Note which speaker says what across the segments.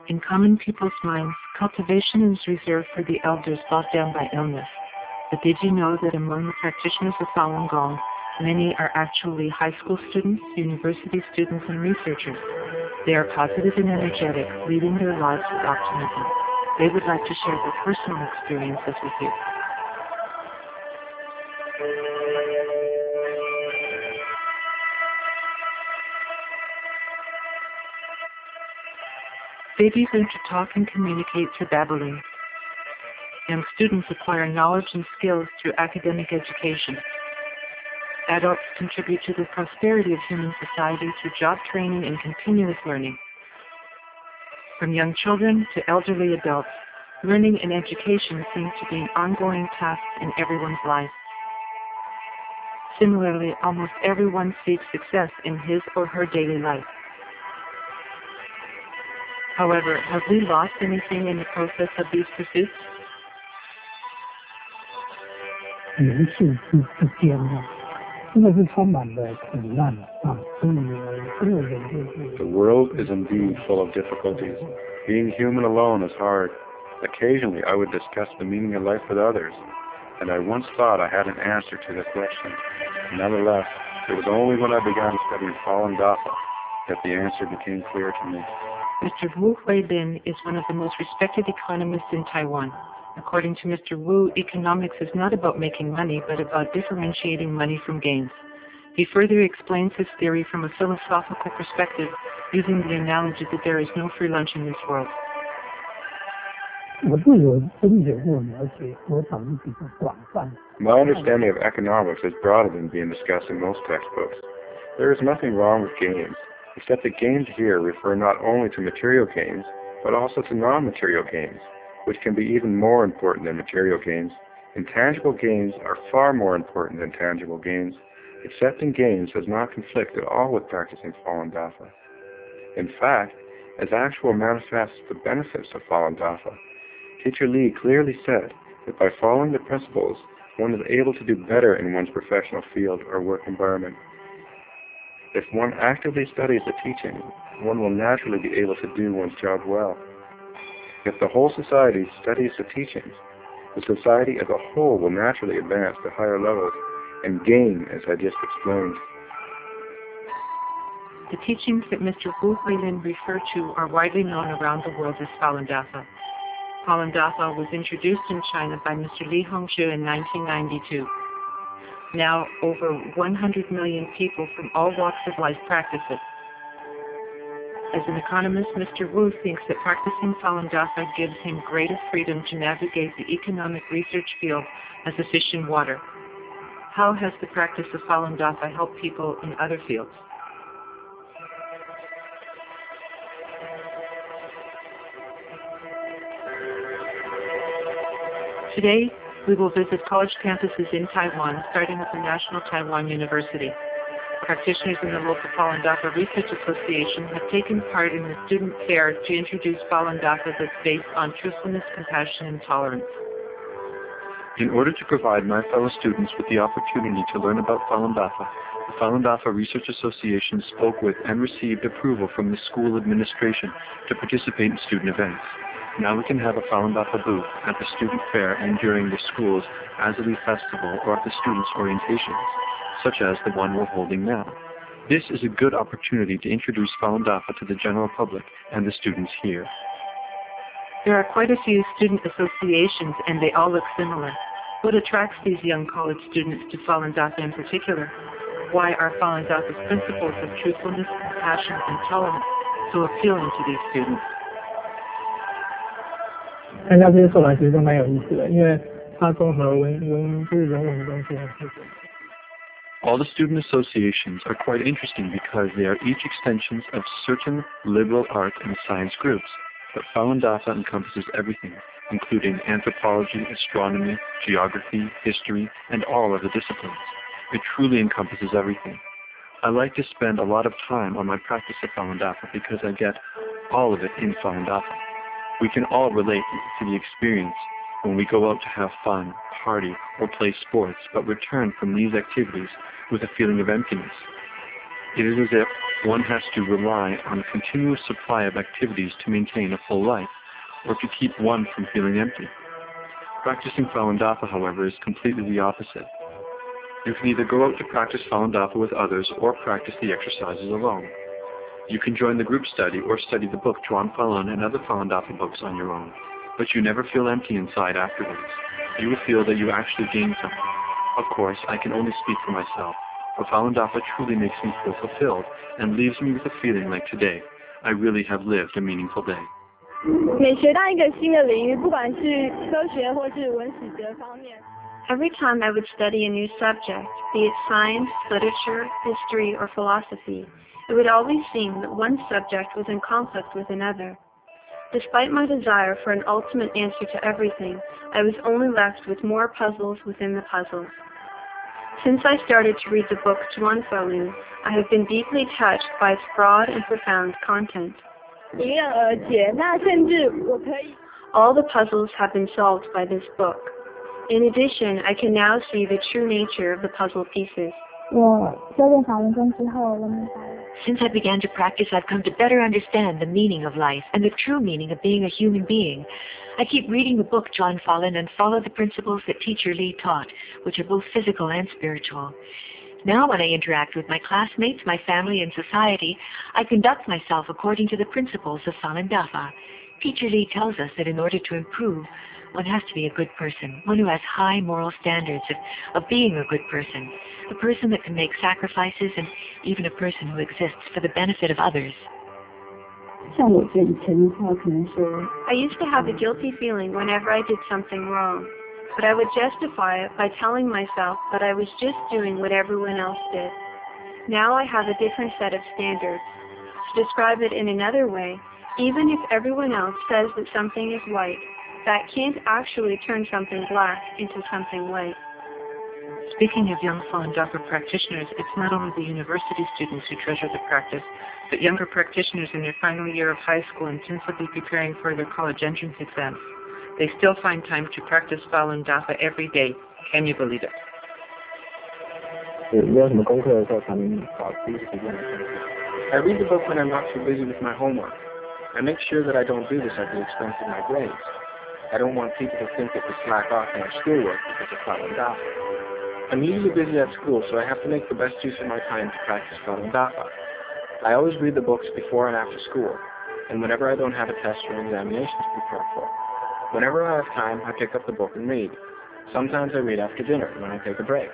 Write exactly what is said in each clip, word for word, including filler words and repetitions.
Speaker 1: In common people's minds, cultivation is reserved for the elders brought down by illness. But did you know that among the practitioners of Falun Gong, many are actually high school students, university students, and researchers? They are positive and energetic, leading their lives with optimism. They would like to share their personal experiences with you. Babies learn to talk and communicate through babbling. Young students acquire knowledge and skills through academic education. Adults contribute to the prosperity of human society through job training and continuous learning. From young children to elderly adults, learning and education seem to be an ongoing task in everyone's life. Similarly, almost everyone seeks success in his or her daily life. However, have we lost anything in the process of these pursuits?
Speaker 2: 人世之之间呢，真的是充满了苦难啊！所以个人就是。
Speaker 3: The world is indeed full of difficulties. Being human alone is hard. Occasionally, I would discuss the meaning of life with others, and I once thought I had an answer to the question. Nevertheless, it was only when I began studying Falun Dafa that the answer became clear to me.
Speaker 1: Mister Wu Huilin is one of the most respected economists in Taiwan. According to Mister Wu, economics is not about making money, but about differentiating money from gains. He further explains his theory from a philosophical perspective, using the analogy that there is no free lunch in this world.
Speaker 3: My understanding of economics is broader than being discussed in most textbooks. There is nothing wrong with gains, except that gains here refer not only to material gains, but also to non-material gains, which can be even more important than material gains. Intangible gains are far more important than tangible gains. Accepting gains does not conflict at all with practicing Falun Dafa. In fact, as actual manifests the benefits of Falun Dafa, Teacher Li clearly said that by following the principles, one is able to do better in one's professional field or work environment. If one actively studies the teaching, one will naturally be able to do one's job well. If the whole society studies the teachings, the society as a whole will naturally advance to higher levels and gain, as I just explained.
Speaker 1: The teachings that Mister Wu Huilin referred to are widely known around the world as Falun Dafa. Falun Dafa was introduced in China by Mister Li Hongzhi in nineteen ninety-two. Now, over one hundred million people from all walks of life practice it. As an economist, Mister Wu thinks that practicing Falun Dafa gives him greater freedom to navigate the economic research field as a fish in water. How has the practice of Falun Dafa helped people in other fields? Today, we will visit college campuses in Taiwan, starting with the National Taiwan University. Practitioners in the local Falun Dafa Research Association have taken part in the student fair to introduce Falun Dafa that's based on truthfulness, compassion, and tolerance.
Speaker 4: In order to provide my fellow students with the opportunity to learn about Falun Dafa, the Falun Dafa Research Association spoke with and received approval from the school administration to participate in student events. Now we can have a Falun Dafa booth at the student fair and during the school's Azali Festival or at the students' orientations, such as the one we're holding now. This is a good opportunity to introduce Falun Dafa to the general public and the students here.
Speaker 1: There are quite a few student associations and they all look similar. What attracts these young college students to Falun Dafa in particular? Why are Falun Dafa's principles of truthfulness, compassion, and tolerance so appealing to these students?
Speaker 2: 参加这些社团其实都蛮有意思的，因为它综合文文就是人文的东西很特别。
Speaker 4: All the student associations are quite interesting because they are each extensions of certain liberal art and science groups. But Falun Dafa encompasses everything, including anthropology, astronomy, geography, history, and all of the disciplines. It truly encompasses everything. I like to spend a lot of time on my practice of Falun Dafa because I get all of it in Falun Dafa. We can all relate to the experience when we go out to have fun, party, or play sports, but return from these activities with a feeling of emptiness. It is as if one has to rely on a continuous supply of activities to maintain a full life, or to keep one from feeling empty. Practicing Falun Dafa, however, is completely the opposite. You can either go out to practice Falun Dafa with others or practice the exercises alone. You can join the group study or study the book Zhuan Falun and other Falun Dafa books on your own, but you never feel empty inside afterwards. You will feel that you actually gained something. Of course, I can only speak for myself, but Falun Dafa truly makes me feel fulfilled and leaves me with a feeling like today, I really have lived a meaningful day.
Speaker 5: 每学到一个新的领域，不管是科学或是文史哲方面。
Speaker 1: Every time I would study a new subject, be it science, literature, history, or philosophy, it would always seem that one subject was in conflict with another. Despite my desire for an ultimate answer to everything, I was only left with more puzzles within the puzzles. Since I started to read the book Zhuan Falun, I have been deeply touched by its broad and profound content.
Speaker 5: 迎刃而解，那甚至我可以。
Speaker 1: All the puzzles have been solved by this book. In addition, I can now see the true nature of the puzzle pieces.
Speaker 5: 我修炼法轮功之后，我明白了。
Speaker 6: Since I began to practice, I've come to better understand the meaning of life and the true meaning of being a human being. I keep reading the book Zhuan Falun and follow the principles that Teacher Li taught, which are both physical and spiritual. Now when I interact with my classmates, my family, and society, I conduct myself according to the principles of Falun Dafa. Teacher Li tells us that in order to improve, one has to be a good person, one who has high moral standards of, of being a good person, a person that can make sacrifices, and even a person who exists for the benefit of others.
Speaker 5: 像我这以前的话，可能说
Speaker 1: I used to have a guilty feeling whenever I did something wrong, but I would justify it by telling myself that I was just doing what everyone else did. Now I have a different set of standards. To describe it in another way, even if everyone else says that something is white, that can't actually turn something black into something white.
Speaker 7: Speaking of young Falun Dafa practitioners, it's not only the university students who treasure the practice, but younger practitioners in their final year of high school intensively preparing for their college entrance exams. They still find time to practice Falun Dafa every day. Can you believe it?
Speaker 3: I read the book when I'm not too busy with my homework. I make sure that I don't do this at the expense of my grades. I don't want people to think that we slack off in our schoolwork because of Falun Dafa. I'm usually busy at school, so I have to make the best use of my time to practice Falun Dafa. I always read the books before and after school, and whenever I don't have a test or an examination to prepare for. Whenever I have time, I pick up the book and read. Sometimes I read after dinner when I take a break.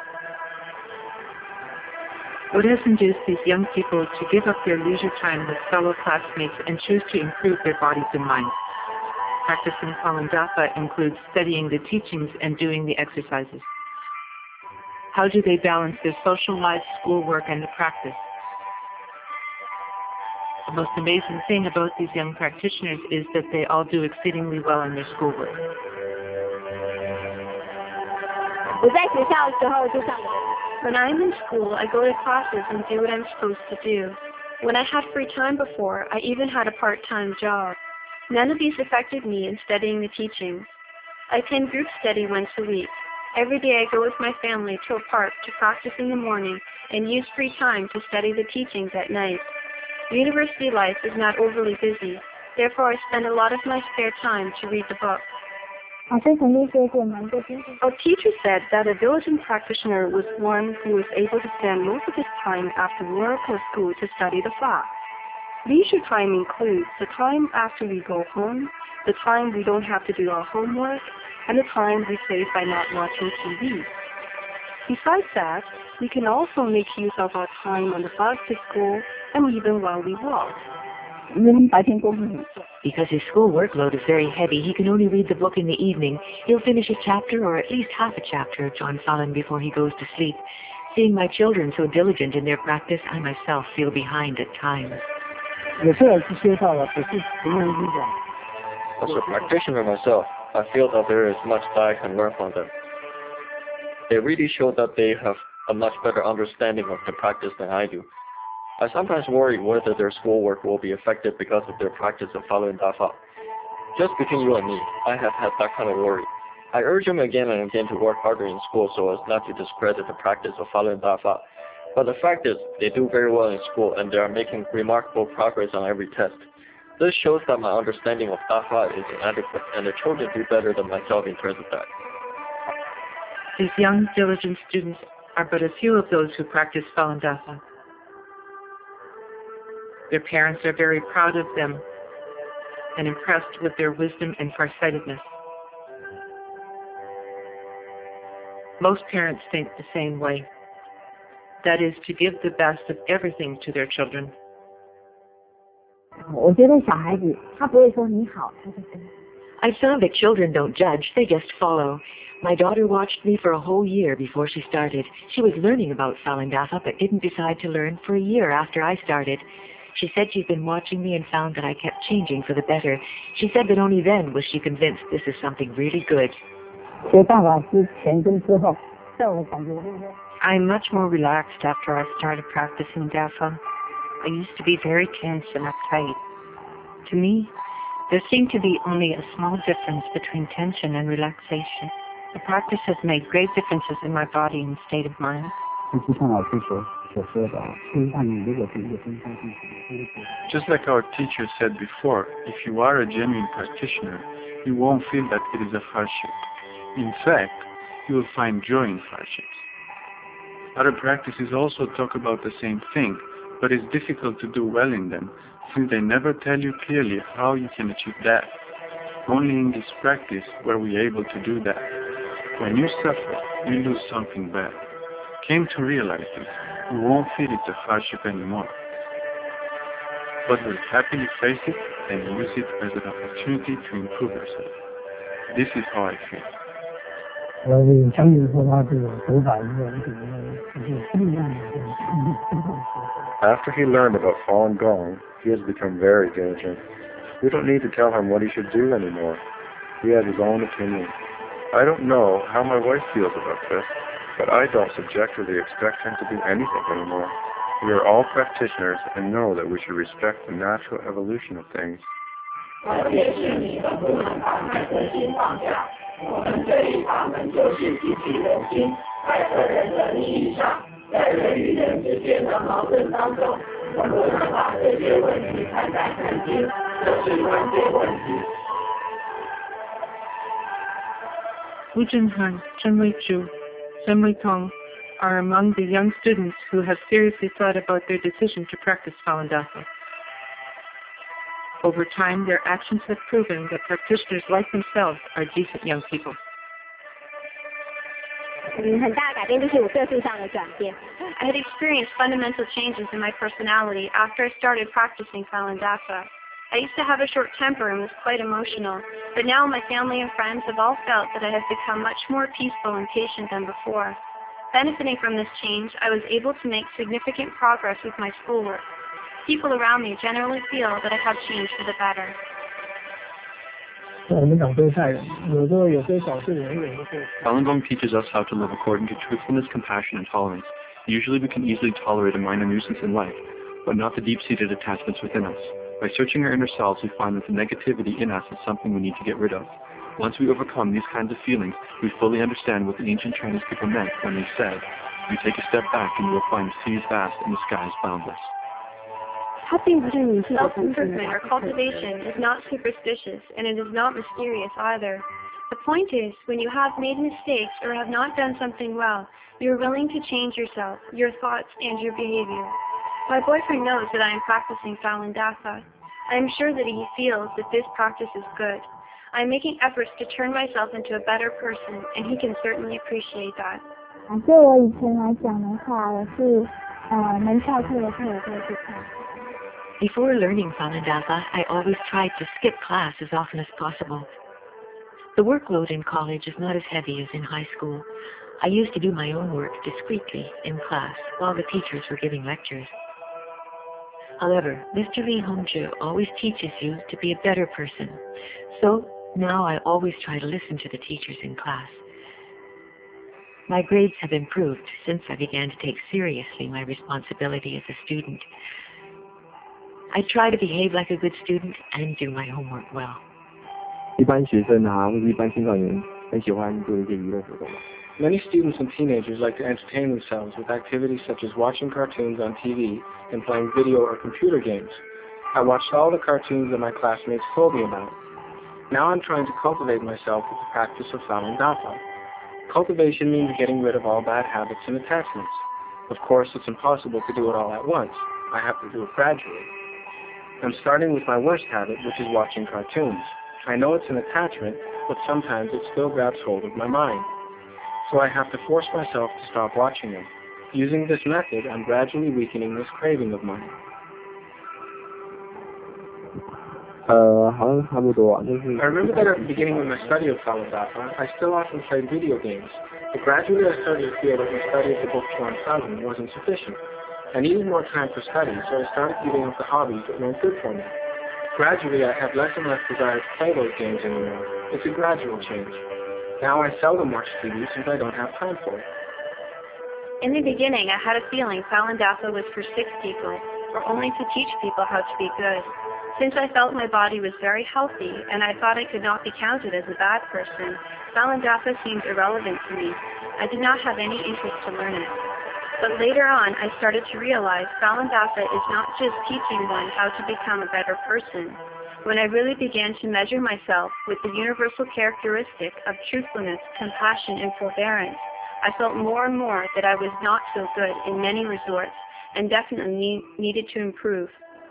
Speaker 7: What has induced these young people to give up their leisure time with fellow classmates and choose to improve their bodies and minds? Practicing Falun Dafa includes studying the teachings and doing the exercises. How do they balance their social life, schoolwork, and the practice? The most amazing thing about these young practitioners is that they all do exceedingly well in their schoolwork.
Speaker 5: 我在学校的时候就上网。
Speaker 1: When I'm in school, I go to classes and do what I'm supposed to do. When I had free time before, I even had a part-time job. None of these affected me in studying the teachings. I attend group study once a week. Every day I go with my family to a park to practice in the morning and use free time to study the teachings at night. University life is not overly busy. Therefore, I spend a lot of my spare time to read the book. Our teacher said that a diligent practitioner was one who was able to spend most of his time after work or school to study the fact. Leisure time includes the time after we go home, the time we don't have to do our homework, and the time we save by not watching T V. Besides that, we can also make use of our time on the bus to school and even while we walk.
Speaker 6: Because his school workload is very heavy, he can only read the book in the evening. He'll finish a chapter or at least half a chapter of Zhuan Falun before he goes to sleep. Seeing my children so diligent in their practice, I myself feel behind at times.
Speaker 2: As
Speaker 3: a practitioner myself, I feel that there is much that I can learn from them. They really show that they have a much better understanding of the practice than I do. I sometimes worry whether their schoolwork will be affected because of their practice of Falun Dafa. Just between you and me, I have had that kind of worry. I urge them again and again to work harder in school so as not to discredit the practice of Falun Dafa.
Speaker 8: But the fact is, they do very well in school and they are making remarkable progress on every test. This shows that my understanding of Dafa is inadequate, and the children do better than myself in terms of that.
Speaker 1: These young, diligent students are but a few of those who practice Falun Dafa. Their parents are very proud of them and impressed with their wisdom and farsightedness. Most parents think the same way. That is, to give the best of everything to their children.
Speaker 6: I found that children don't judge, they just follow. My daughter watched me for a whole year before she started. She was learning about Falun Dafa but didn't decide to learn for a year after I started. She said she'd been watching me and found that I kept changing for the better. She said that only then was she convinced this is something really good.
Speaker 7: I'm much more relaxed after I started practicing Dafa. I used to be very tense and uptight. To me, there seemed to be only a small difference between tension and relaxation. The practice has made great differences in my body and state of mind.
Speaker 4: Just like our teacher said before, if you are a genuine practitioner, you won't feel that it is a hardship. In fact, you will find joy in hardships. Other practices also talk about the same thing, but it's difficult to do well in them, since they never tell you clearly how you can achieve that. Only in this practice were we able to do that. When you suffer, you lose something bad. Came to realize this, you won't feel it's a hardship anymore. But will happily face it and use it as an opportunity to improve yourself. This is how I feel.
Speaker 3: After he learned about Falun Gong, he has become very diligent. We don't need to tell him what he should do anymore. He has his own opinion. I don't know how my wife feels about this, but I don't subjectively expect him to do anything anymore. We are all practitioners and know that we should respect the natural evolution of things.
Speaker 1: Wu Junhan, Chen Wei Chu, Shen Wei Tong are among the young students who have seriously thought about their decision to practice Falun Dafa. Over time, their actions have proven that practitioners like themselves are decent young people.
Speaker 5: I had experienced fundamental changes in my personality after I started practicing Falun Dafa. I used to have a short temper and was quite emotional, but now my family and friends have all felt that I have become much more peaceful and patient than before. Benefiting from this change, I was able to make significant progress with my schoolwork. People around me generally feel that I have changed for the better.
Speaker 4: Falun Gong teaches us how to live according to truthfulness, compassion, and tolerance. Usually we can easily tolerate a minor nuisance in life, but not the deep-seated attachments within us. By searching our inner selves, we find that the negativity in us is something we need to get rid of. Once we overcome these kinds of feelings, we fully understand what the ancient Chinese people meant when they said, "You take a step back and you will find the seas vast and the skies boundless."
Speaker 5: Self-improvement or cultivation is not superstitious, and it is not mysterious either. The point is, when you have made mistakes or have not done something well, you are willing to change yourself, your thoughts, and your behavior. My boyfriend knows that I am practicing Falun Dafa. I am sure that he feels that this practice is good. I am making efforts to turn myself into a better person, and he can certainly appreciate that.
Speaker 6: Before learning Falun Dafa, I always tried to skip class as often as possible. The workload in college is not as heavy as in high school. I used to do my own work discreetly in class while the teachers were giving lectures. However, Mister Li Hongzhi always teaches you to be a better person. So now I always try to listen to the teachers in class. My grades have improved since I began to take seriously my responsibility as a student. I try to behave like a good student and do my homework well.
Speaker 9: 一般学生啊，或者一般青少年很喜欢做一些娱乐活动嘛。 Many students and teenagers like to entertain themselves with activities such as watching cartoons on T V and playing video or computer games. I watched all the cartoons that my classmates told me about. Now I'm trying to cultivate myself with the practice of Falun Dafa. Cultivation means getting rid of all bad habits and attachments. Of course, it's impossible to do it all at once. I have to do it gradually. I'm starting with my worst habit, which is watching cartoons. I know it's an attachment, but sometimes it still grabs hold of my mind. So I have to force myself to stop watching them. Using this method, I'm gradually weakening this craving of mine.
Speaker 10: 呃，好像差不多啊，就是。
Speaker 9: I remember that at the beginning of my study of Falun Dafa, I still often played video games, but gradually I started to feel that my study of the book Chuan Falun wasn't sufficient. I needed more time for study, so I started giving up the hobbies that weren't good for me. Gradually, I have less and less desire to play those games anymore. It's a gradual change. Now I seldom watch T V since I don't have time for it.
Speaker 5: In the beginning, I had a feeling Falun Dafa was for sick people, or only to teach people how to be good. Since I felt my body was very healthy, and I thought I could not be counted as a bad person, Falun Dafa seemed irrelevant to me. I did not have any interest to learn it. But later on, I started to realize Falun Dafa is not just teaching one how to become a better person. When I really began to measure myself with the universal characteristic of truthfulness, compassion, and forbearance, I felt more and more that I was not so good in many resorts and definitely need, needed to improve.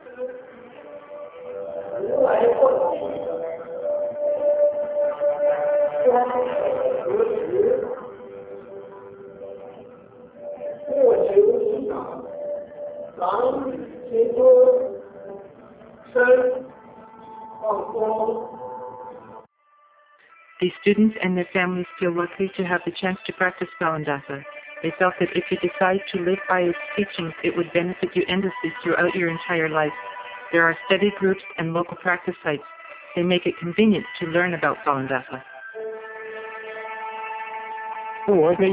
Speaker 1: 放松。 These students and their families feel lucky to have the chance to practice Falun Dafa. They felt that if you decide to live by its teachings, it would benefit you endlessly throughout your entire life. There are study groups and local practice sites. They make it convenient to learn about Falun Dafa.
Speaker 2: I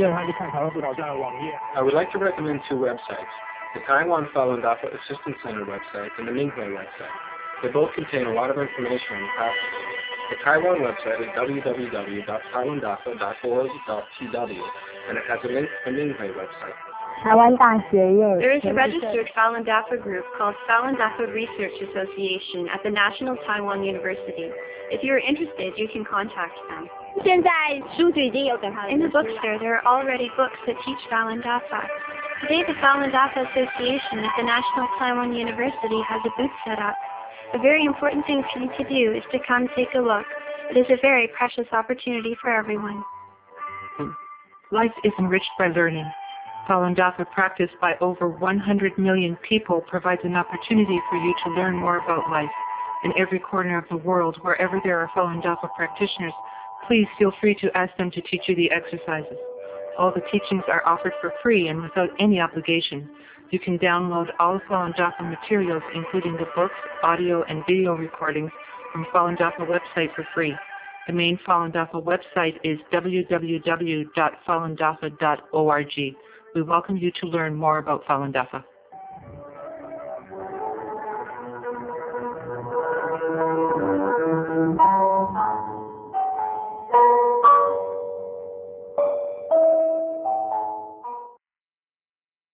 Speaker 9: would like to recommend two websites, the Taiwan Falun Dafa Assistance Center website and the Minghui website. They both contain a lot of information on the practice. The Taiwan website is w w w dot falun dafa dot org dot t w, and it has a link to the Minghui website.
Speaker 5: There is a registered Falun Dafa group called Falun Dafa Research Association at the National Taiwan University. If you are interested, you can contact them. In the bookstore, there are already books that teach Falun Dafa. Today, the Falun Dafa Association at the National Taiwan University has a booth set up. A very important thing for you to do is to come take a look. It is a very precious opportunity for everyone.
Speaker 1: Life is enriched by learning. Falun Dafa practiced by over one hundred million people provides an opportunity for you to learn more about life. In every corner of the world, wherever there are Falun Dafa practitioners, please feel free to ask them to teach you the exercises. All the teachings are offered for free and without any obligation. You can download all Falun Dafa materials, including the books, audio, and video recordings from Falun Dafa website for free. The main Falun Dafa website is w w w dot falun dafa dot org. We welcome you to learn more about Falun Dafa.